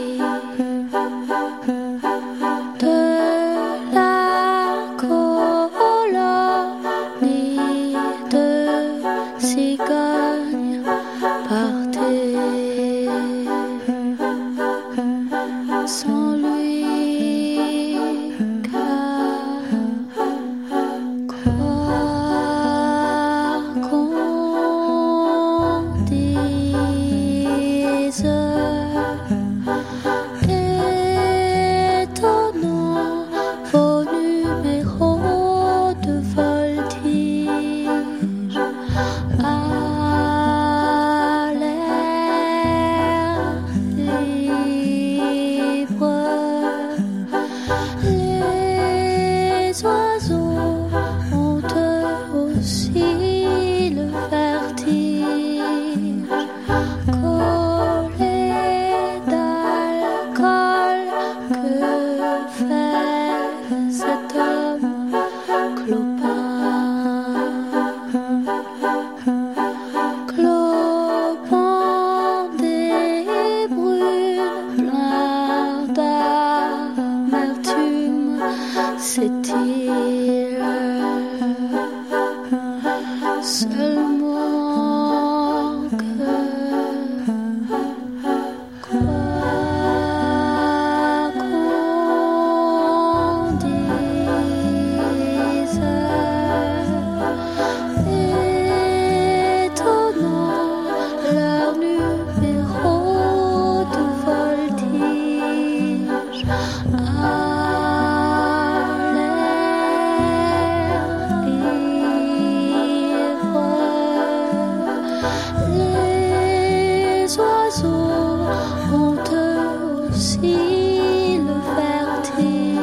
De la colonie de cigognes partait sans lui. aussi le vertige.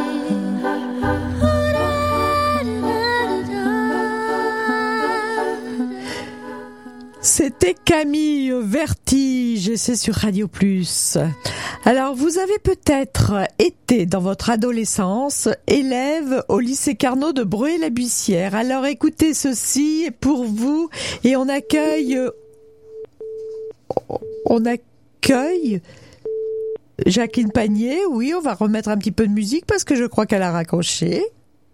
C'était Camille Vertige et c'est sur Radio Plus. Alors, vous avez peut-être été dans votre adolescence élève au lycée Carnot de Breuil-la-Bussière. Alors, écoutez, ceci est pour vous et on accueille Jacqueline Panier. Oui, on va remettre un petit peu de musique parce que je crois qu'elle a raccroché.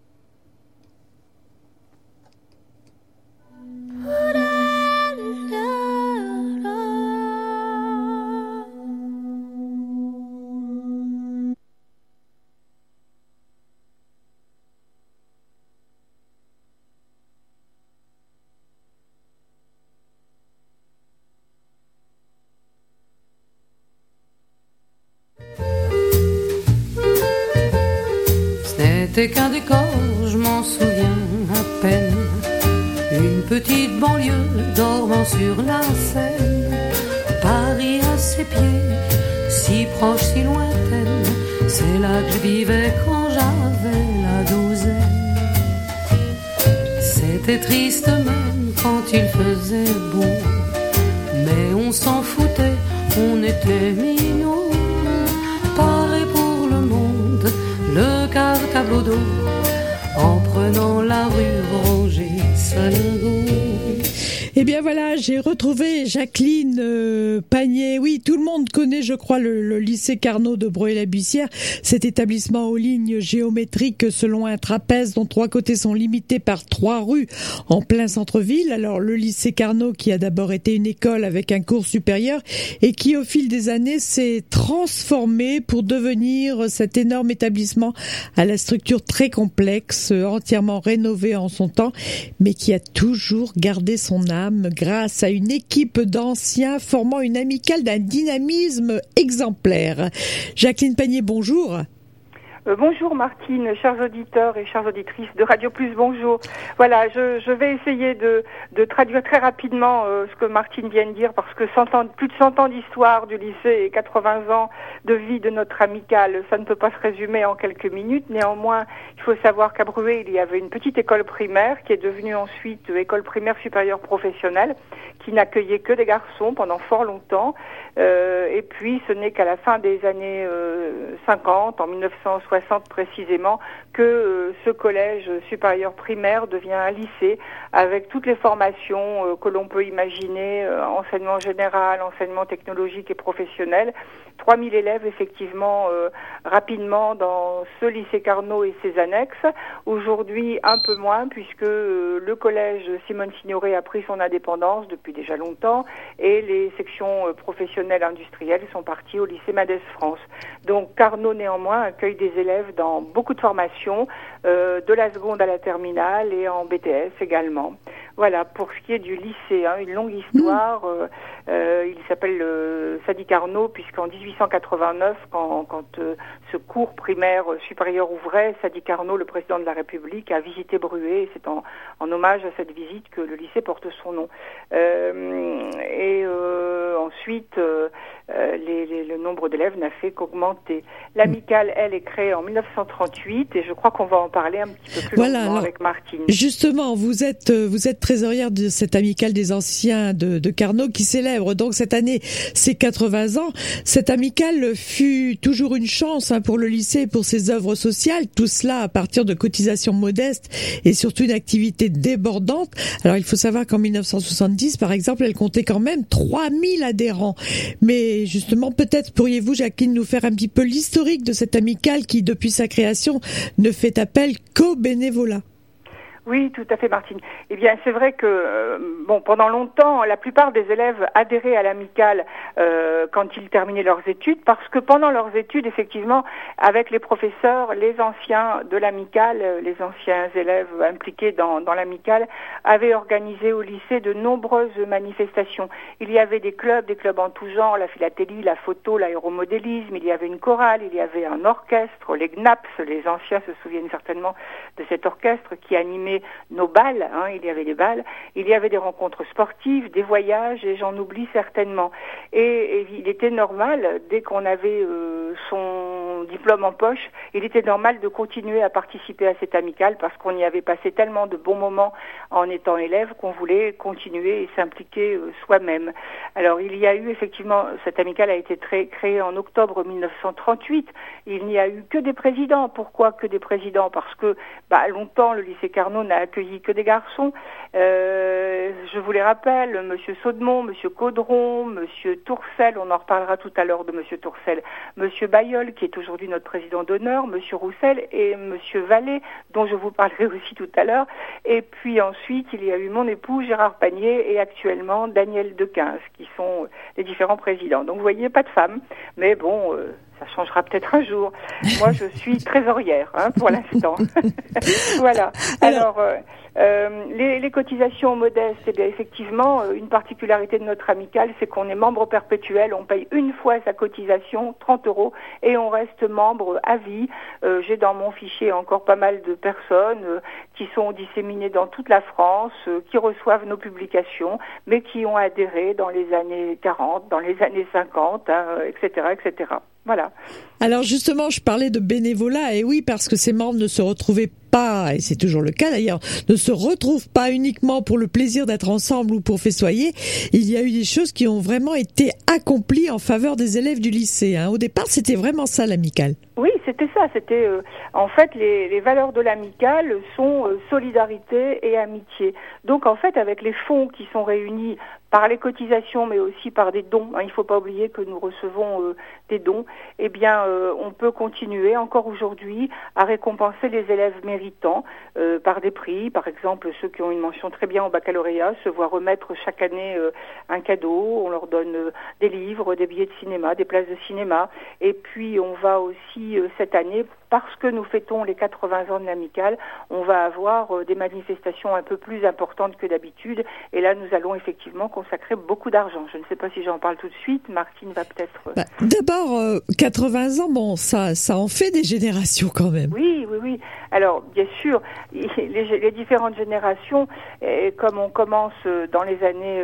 C'était qu'un décor, je m'en souviens à peine. Une petite banlieue dormant sur la Seine. Paris à ses pieds, si proche, si lointaine. C'est là que je vivais quand j'avais la douzaine. C'était triste même quand il faisait beau. Mais on s'en foutait, on était minots. Pareil pour le monde, le cartable d'eau, en prenant la rue Roger-Salingau. Eh bien voilà, j'ai retrouvé Jacqueline Panier. Oui, tout le monde connaît, je crois, le lycée Carnot de Breuil-la-Bussière, cet établissement aux lignes géométriques selon un trapèze dont 3 côtés sont limités par 3 rues en plein centre-ville. Alors le lycée Carnot qui a d'abord été une école avec un cours supérieur et qui au fil des années s'est transformé pour devenir cet énorme établissement à la structure très complexe, entièrement rénové en son temps, mais qui a toujours gardé son âme grâce à une équipe d'anciens formant une amicale d'un dynamisme exemplaire. Jacqueline Panier, bonjour. Bonjour Martine, chers auditeurs et chères auditrices de Radio Plus, bonjour. Voilà, je vais essayer de traduire très rapidement ce que Martine vient de dire, parce que plus de 100 ans d'histoire du lycée et 80 ans de vie de notre amicale, ça ne peut pas se résumer en quelques minutes. Néanmoins, il faut savoir qu'à Bruay, il y avait une petite école primaire qui est devenue ensuite école primaire supérieure professionnelle, qui n'accueillait que des garçons pendant fort longtemps. Et puis, ce n'est qu'à la fin des années 50, en 1960 précisément, que ce collège supérieur primaire devient un lycée avec toutes les formations que l'on peut imaginer, enseignement général, enseignement technologique et professionnel. 3000 élèves effectivement rapidement dans ce lycée Carnot et ses annexes. Aujourd'hui un peu moins, puisque le collège Simone Signoret a pris son indépendance depuis déjà longtemps et les sections professionnelles industrielles sont parties au lycée Mendes France. Donc Carnot néanmoins accueille des élèves dans beaucoup de formations, de la seconde à la terminale et en BTS également. Voilà, pour ce qui est du lycée, une longue histoire. Il s'appelle Sadi Carnot, puisqu'en 1889, quand ce cours primaire supérieur ouvrait, Sadi Carnot, le président de la République, a visité Bruay. C'est en hommage à cette visite que le lycée porte son nom. Ensuite, le nombre d'élèves n'a fait qu'augmenter. L'amicale, elle, est créée en 1938 et je crois qu'on va en parler un petit peu plus longuement avec Martine. Justement, vous êtes trésorière de cette amicale des anciens de Carnot qui célèbre donc cette année ses 80 ans. Cette amicale fut toujours une chance pour le lycée et pour ses œuvres sociales, tout cela à partir de cotisations modestes et surtout une activité débordante. Alors il faut savoir qu'en 1970, par exemple, elle comptait quand même 3000 adhérents. Mais justement, peut-être pourriez-vous, Jacqueline, nous faire un petit peu l'historique de cette amicale qui, depuis sa création, ne fait appel qu'au bénévolat. Oui, tout à fait, Martine. Eh bien, c'est vrai que, pendant longtemps, la plupart des élèves adhéraient à l'amicale quand ils terminaient leurs études, parce que pendant leurs études, effectivement, avec les professeurs, les anciens de l'amicale, les anciens élèves impliqués dans l'amicale, avaient organisé au lycée de nombreuses manifestations. Il y avait des clubs en tout genre, la philatélie, la photo, l'aéromodélisme, il y avait une chorale, il y avait un orchestre, les GNAPS, les anciens se souviennent certainement de cet orchestre qui animait organiser nos balles, il y avait des balles, il y avait des rencontres sportives, des voyages, et j'en oublie certainement. Et il était normal, dès qu'on avait son diplôme en poche, il était normal de continuer à participer à cette amicale parce qu'on y avait passé tellement de bons moments en étant élève qu'on voulait continuer et s'impliquer soi-même. Alors il y a eu effectivement, cette amicale a été créée en octobre 1938, il n'y a eu que des présidents. Pourquoi que des présidents? Parce que longtemps le lycée Carnot n'a accueilli que des garçons. Je vous les rappelle, Monsieur Saudemont, Monsieur Caudron, Monsieur Tourcel, on en reparlera tout à l'heure de Monsieur Tourcel, Monsieur Bayeul qui est aujourd'hui notre président d'honneur, Monsieur Roussel et Monsieur Vallée dont je vous parlerai aussi tout à l'heure. Et puis ensuite il y a eu mon époux Gérard Panier et actuellement Daniel Dequinze qui sont les différents présidents. Donc vous voyez, pas de femmes, mais bon, ça changera peut-être un jour. Moi je suis trésorière pour l'instant. Voilà. Alors les cotisations modestes, eh bien effectivement, une particularité de notre amicale, c'est qu'on est membre perpétuel, on paye une fois sa cotisation, 30 €, et on reste membre à vie. J'ai dans mon fichier encore pas mal de personnes qui sont disséminées dans toute la France, qui reçoivent nos publications, mais qui ont adhéré dans les années 40, dans les années 50, etc., etc. Voilà. Alors justement, je parlais de bénévolat, et oui, parce que ces membres ne se retrouvaient pas, et c'est toujours le cas d'ailleurs, ne se retrouvent pas uniquement pour le plaisir d'être ensemble ou pour festoyer. Il y a eu des choses qui ont vraiment été accomplies en faveur des élèves du lycée. Au départ, c'était vraiment ça l'amicale. Oui, c'était ça. C'était en fait les valeurs de l'amicale sont solidarité et amitié. Donc en fait, avec les fonds qui sont réunis par les cotisations, mais aussi par des dons, il ne faut pas oublier que nous recevons des dons, eh bien on peut continuer encore aujourd'hui à récompenser les élèves méritants par des prix. Par exemple, ceux qui ont une mention très bien au baccalauréat se voient remettre chaque année un cadeau. On leur donne des livres, des billets de cinéma, des places de cinéma. Et puis on va aussi cette année, parce que nous fêtons les 80 ans de l'amicale, on va avoir des manifestations un peu plus importantes que d'habitude. Et là, nous allons effectivement consacrer beaucoup d'argent. Je ne sais pas si j'en parle tout de suite. Martine va peut-être... D'abord, 80 ans, bon, ça en fait des générations quand même. Oui. Alors, bien sûr, les différentes générations, comme on commence dans les années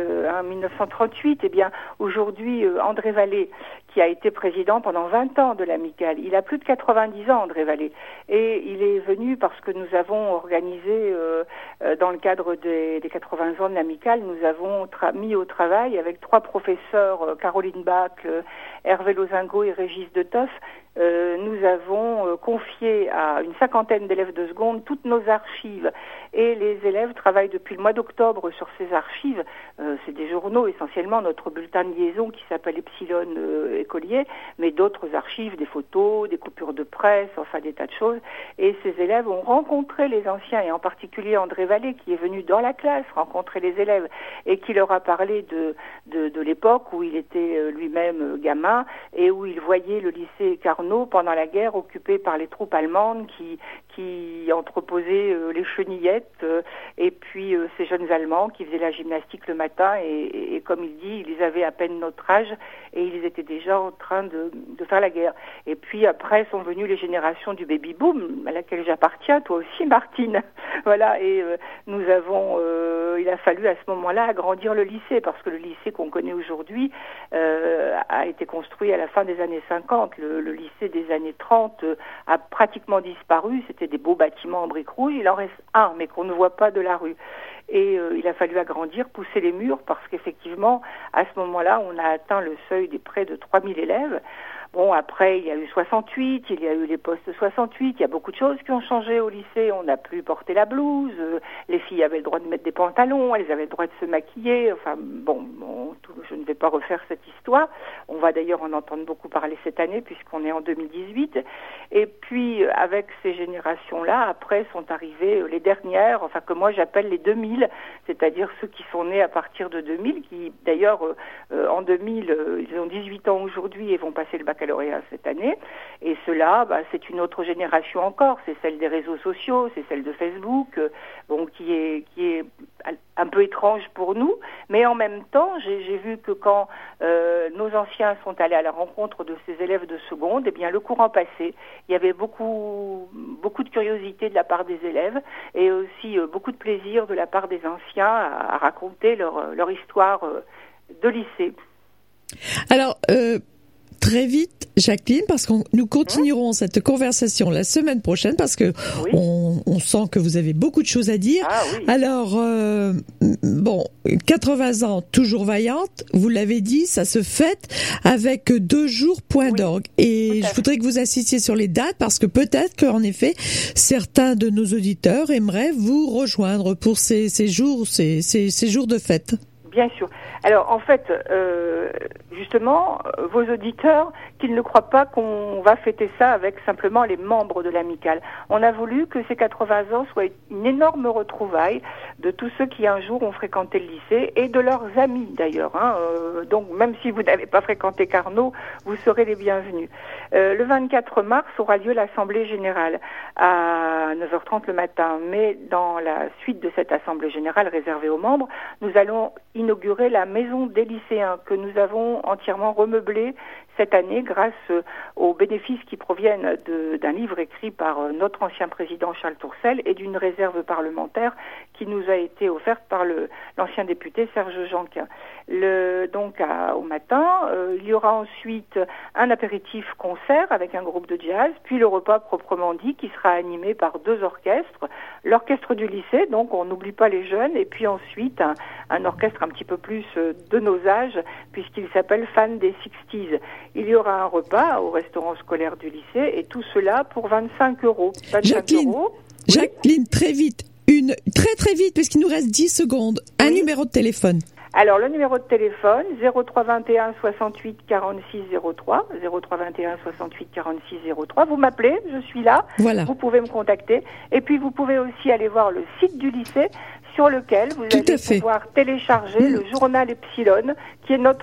1938, eh bien, aujourd'hui, André Vallée, qui a été président pendant 20 ans de l'amicale. Il a plus de 90 ans, André Vallée. Et il est venu parce que nous avons organisé, dans le cadre des 80 ans de l'amicale, nous avons mis au travail avec 3 professeurs, Caroline Bach, Hervé Lozingo et Régis de Toff, nous avons confié à une 50aine d'élèves de seconde toutes nos archives. Et les élèves travaillent depuis le mois d'octobre sur ces archives. C'est des journaux essentiellement, notre bulletin de liaison qui s'appelle Epsilon Écolier, mais d'autres archives, des photos, des coupures de presse, enfin des tas de choses. Et ces élèves ont rencontré les anciens, et en particulier André Vallée, qui est venu dans la classe rencontrer les élèves et qui leur a parlé de l'époque où il était lui-même gamin et où il voyait le lycée Carnot pendant la guerre occupé par les troupes allemandes qui entreposaient les chenillettes et puis ces jeunes Allemands qui faisaient la gymnastique le matin et comme il dit, ils avaient à peine notre âge et ils étaient déjà en train de faire la guerre. Et puis après sont venues les générations du baby-boom à laquelle j'appartiens, toi aussi Martine. Voilà, et nous avons, il a fallu à ce moment-là agrandir le lycée parce que le lycée qu'on connaît aujourd'hui a été construit à la fin des années 50. Le lycée des années 30 a pratiquement disparu. C'était des beaux bâtiments en briques rouges. Il en reste un, mais qu'on ne voit pas de la rue. Et il a fallu agrandir, pousser les murs, parce qu'effectivement, à ce moment-là, on a atteint le seuil des près de 3000 élèves. Bon, après, il y a eu 68, il y a eu les postes 68, il y a beaucoup de choses qui ont changé au lycée. On n'a plus porté la blouse, les filles avaient le droit de mettre des pantalons, elles avaient le droit de se maquiller. Enfin, bon, je ne vais pas refaire cette histoire. On va d'ailleurs en entendre beaucoup parler cette année, puisqu'on est en 2018. Et puis, avec ces générations-là, après sont arrivées les dernières, enfin, que moi j'appelle les 2000, c'est-à-dire ceux qui sont nés à partir de 2000, qui, d'ailleurs, en 2000, ils ont 18 ans aujourd'hui et vont passer le baccalauréat baccalauréat cette année. Et cela, c'est une autre génération encore. C'est celle des réseaux sociaux, c'est celle de Facebook, qui est un peu étrange pour nous. Mais en même temps, j'ai vu que quand nos anciens sont allés à la rencontre de ces élèves de seconde, eh bien, le courant passé, il y avait beaucoup de curiosité de la part des élèves et aussi beaucoup de plaisir de la part des anciens à raconter leur histoire de lycée. Alors, très vite, Jacqueline, parce que nous continuerons cette conversation la semaine prochaine, parce que on sent que vous avez beaucoup de choses à dire. Ah, oui. Alors, 80 ans, toujours vaillante, vous l'avez dit, ça se fête avec 2 jours point d'orgue. Et je voudrais que vous insistiez sur les dates, parce que peut-être qu'en effet, certains de nos auditeurs aimeraient vous rejoindre pour ces jours de fête. Bien sûr. Alors, en fait, justement, vos auditeurs, qu'ils ne croient pas qu'on va fêter ça avec simplement les membres de l'amicale. On a voulu que ces 80 ans soient une énorme retrouvaille de tous ceux qui un jour ont fréquenté le lycée et de leurs amis d'ailleurs. Donc, même si vous n'avez pas fréquenté Carnot, vous serez les bienvenus. Le 24 mars aura lieu l'Assemblée Générale à 9h30 le matin. Mais dans la suite de cette Assemblée Générale réservée aux membres, nous allons inaugurer la maison des lycéens que nous avons entièrement remeublée cette année grâce aux bénéfices qui proviennent d'un livre écrit par notre ancien président Charles Tourcel et d'une réserve parlementaire qui nous a été offerte par l'ancien député Serge Janquin. Au matin, il y aura ensuite un apéritif-concert avec un groupe de jazz, puis le repas proprement dit qui sera animé par 2 orchestres. L'orchestre du lycée, donc on n'oublie pas les jeunes, et puis ensuite un orchestre un petit peu plus de nos âges, puisqu'il s'appelle Fans des 60s. Il y aura un repas au restaurant scolaire du lycée, et tout cela pour 25 €. Jacqueline, très vite, très vite, puisqu'il nous reste 10 secondes, un numéro de téléphone. Alors, le numéro de téléphone, 03 21 68 46 03, 03 21 68 46 03. Vous m'appelez, je suis là. Voilà. Vous pouvez me contacter. Et puis, vous pouvez aussi aller voir le site du lycée sur lequel vous allez pouvoir télécharger le journal Epsilon, qui est notre